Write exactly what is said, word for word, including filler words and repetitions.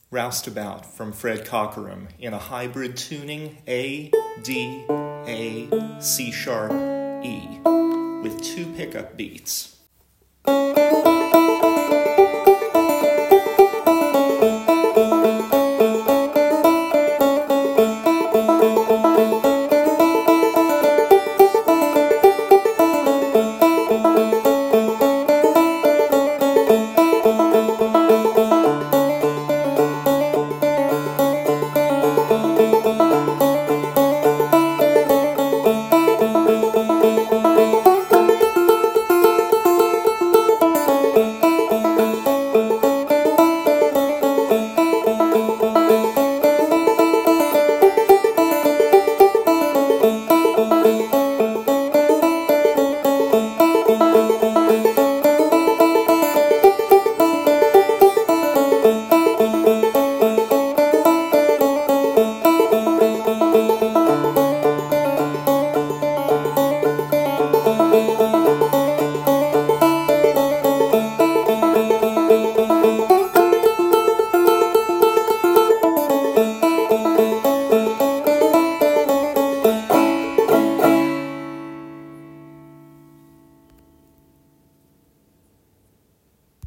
Roustabout from Fred Cockerham in a hybrid tuning A, D, A, C sharp, E with two pickup beats.